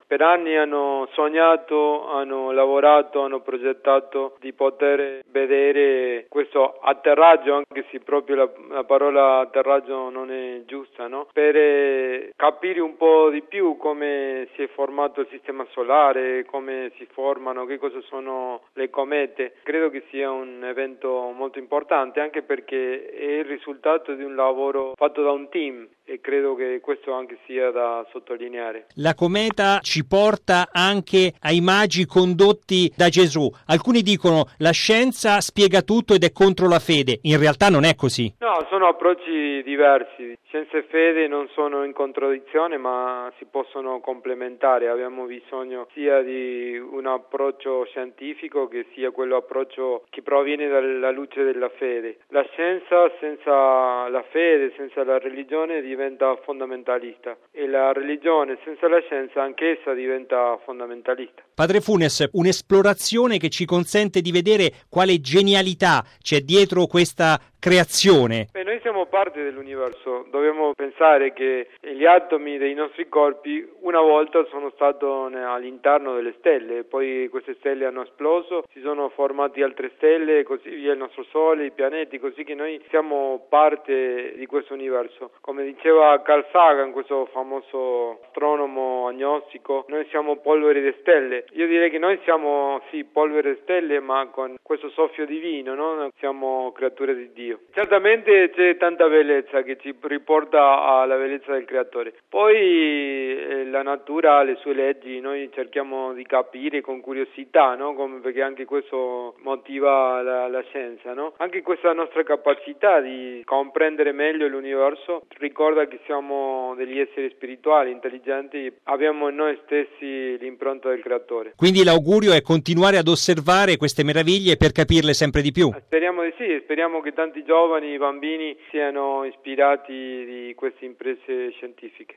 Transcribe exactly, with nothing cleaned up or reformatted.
per anni hanno sognato, hanno lavorato, hanno progettato di poter vedere questo atterraggio, anche se proprio la, la parola atterraggio non è giusta, no? Per eh, capire un po' di più come si è formato il sistema solare, come si formano, che cosa sono le comete. Credo che sia un evento molto importante, anche perché è il risultato di un lavoro fatto da un team e credo che questo anche sia da sottolineare. La cometa ci porta anche ai magi condotti da Gesù. Alcuni dicono la scienza spiega tutto ed è contro la fede. In realtà non è così. No, sono approcci diversi. Scienza e fede non sono in contraddizione, ma si possono complementare. Abbiamo bisogno sia di un approccio scientifico che sia quello approccio che proviene dalla luce della fede. La scienza senza la fede, senza la religione diventa fondamentalista e la religione senza la scienza anch'essa diventa fondamentalista. Padre Funes, un'esplorazione che ci consente di vedere quale genialità c'è dietro questa creazione. Beh, noi siamo parte dell'universo, dobbiamo pensare che gli atomi dei nostri corpi una volta sono stati all'interno delle stelle, poi queste stelle hanno esploso, si sono formate altre stelle, così via il nostro Sole, i pianeti, così che noi siamo parte di questo universo. Come diceva Carl Sagan, questo famoso astronomo agnostico, noi siamo polvere di stelle. Io direi che noi siamo sì polvere di stelle, ma con questo soffio divino, no? Siamo creature di Dio. Certamente c'è tanta bellezza che ci riporta alla bellezza del creatore. Poi eh, la natura ha le sue leggi, noi cerchiamo di capire con curiosità, no? Come, perché anche questo motiva la, la scienza, no? Anche questa nostra capacità di comprendere meglio l'universo ricorda che siamo degli esseri spirituali, intelligenti, abbiamo in noi stessi l'impronta del creatore. Quindi l'augurio è continuare ad osservare queste meraviglie per capirle sempre di più. Speriamo di sì, speriamo che tanti giovani, bambini siano ispirati di queste imprese scientifiche.